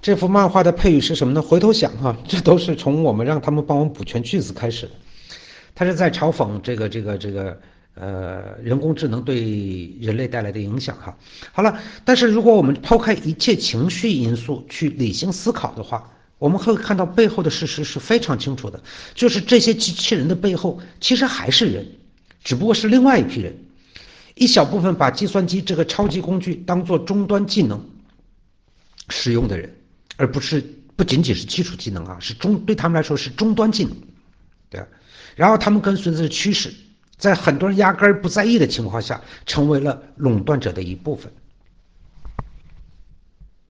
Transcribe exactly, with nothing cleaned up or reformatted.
这幅漫画的配语是什么呢？回头想哈、啊，这都是从我们让他们帮我们补全句子开始的。他是在嘲讽这个这个这个呃人工智能对人类带来的影响哈。好了，但是如果我们抛开一切情绪因素去理性思考的话，我们会看到背后的事实是非常清楚的，就是这些机器人的背后其实还是人，只不过是另外一批人，一小部分把计算机这个超级工具当做终端技能使用的人，而不是不仅仅是基础技能啊，是中对他们来说是终端技能，对吧？然后他们跟随着趋势，在很多人压根儿不在意的情况下，成为了垄断者的一部分。